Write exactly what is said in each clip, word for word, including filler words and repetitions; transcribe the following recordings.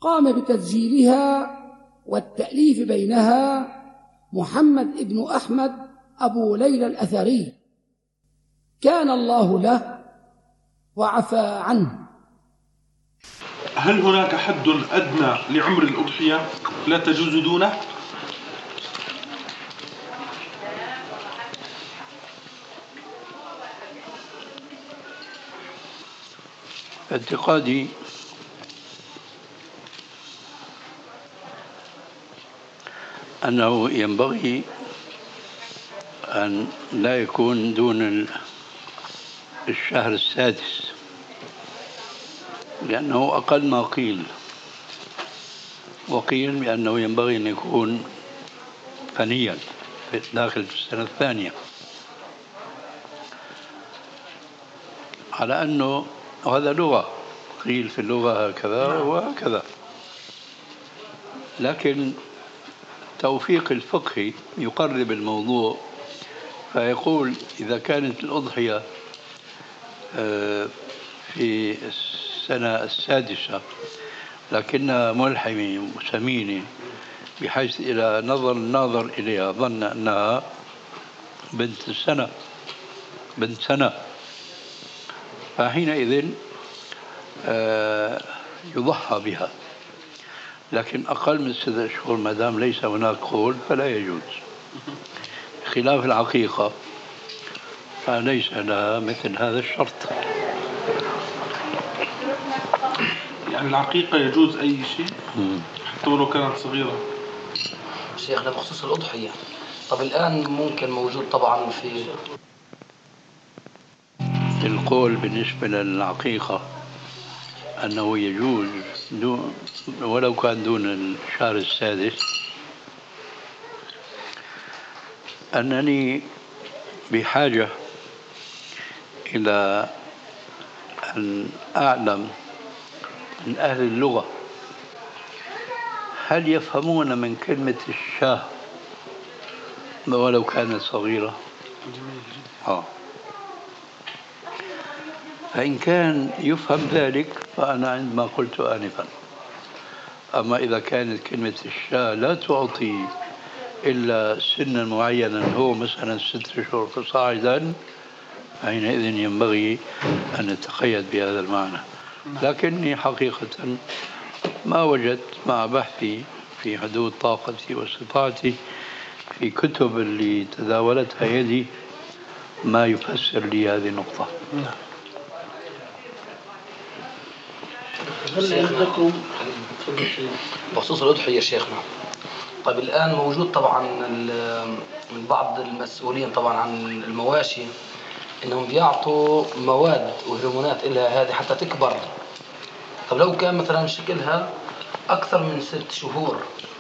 قام بتسجيلها والتأليف بينها محمد بن أحمد أبو ليلى الأثري، كان الله له وعفى عنه. هل هناك حد أدنى لعمر الأضحية لا تجوز دونه؟ اعتقادي أنه ينبغي أن لا يكون دون الشهر السادس، لأنه أقل ما قيل، وقيل بأنه ينبغي أن يكون فنيا داخل في السنة الثانية، على أنه هذا لغة، قيل في اللغة هكذا وهكذا. لكن توفيق الفقه يقرب الموضوع، فيقول إذا كانت الأضحية في السنة السادسة لكنها ملحمة سمينة بحيث إذا نظر الناظر إليها ظن أنها بنت السنة بنت سنة، فحينئذ يضحى بها. لكن أقل من ستة أشهر ما دام ليس هناك قول فلا يجوز، خلاف العقيقة فليس لها مثل هذا الشرط. يعني العقيقة يجوز أي شيء حتى ولو كانت صغيرة؟ شيخنا بخصوص الأضحية، طب الآن ممكن موجود طبعا في القول بالنسبة للعقيقة أنه يجوز دون ولو كان دون الشهر السادس، أنني بحاجة إلى أن أعلم من أهل اللغة هل يفهمون من كلمة الشاه ولو كانت صغيرة. آه. فإن كان يفهم ذلك فأنا عندما قلت آنفا. أما إذا كانت كلمة الشاه لا تعطي إلا سنا معينا هو مثلا ست أشهر فصاعدا، حينئذ ينبغي أن نتقيد بهذا المعنى. لكني حقيقة ما وجدت مع بحثي في حدود طاقتي واستطاعتي في كتب اللي تداولتها يدي ما يفسر لي هذه النقطة. هل عندكم بخصوص الأضحية شيخنا؟ طيب الآن موجود طبعا من بعض المسؤولين طبعا عن المواشي إنهم بيعطوا مواد وهرمونات إلها هذه حتى تكبر. طب لو كان مثلا شكلها أكثر من ست شهور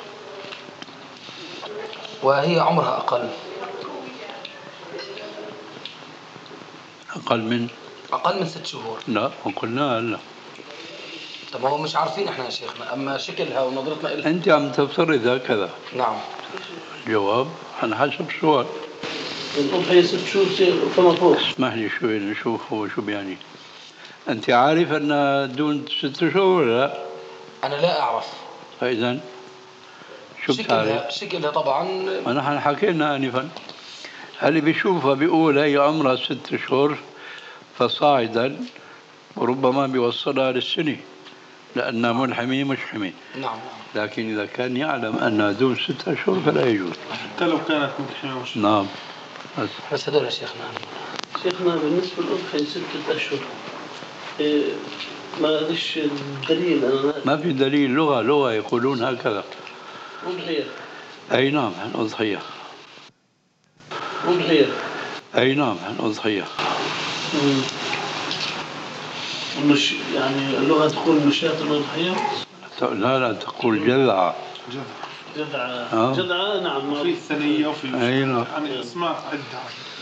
وهي عمرها أقل أقل من أقل من ست شهور؟ لا قلنا لا. طب هو مش عارفين إحنا يا شيخنا، أما شكلها ونظرتنا إلها. أنت عم تفترض هكذا. نعم. الجواب على حسب السؤال. الأضحية ست شهور فما فوق. اسمح لي شوي نشوف هو شو بيعني. أنت عارف أن دون ست شهور لا؟ أنا لا أعرف. فإذا شو شكلها شكلها طبعا. ونحن حكينا آنفا اللي بيشوفها بيقول هي عمرها ست شهور فصاعدا وربما بيوصلها للسنة لأنها ملحمة مشحمة. نعم. لكن إذا كان يعلم أنها دون ستة أشهر فلا يجوز حتى لو كانت ملحمة مشحمة. نعم. بس بس هذول يا شيخنا. شيخنا بالنسبة للأضحية ستة أشهر إيه ما فيش دليل. أنا ما في دليل، لغة لغة يقولون هكذا. أضحية. أي نعم الأضحية. أضحية. أي نعم الأضحية. مش يعني اللغة تقول مشاة الأضحية؟ لا لا تقول جذعة. جذعة. جذعة نعم. في الثنية وفي أي نعم. يعني اسماء عدة.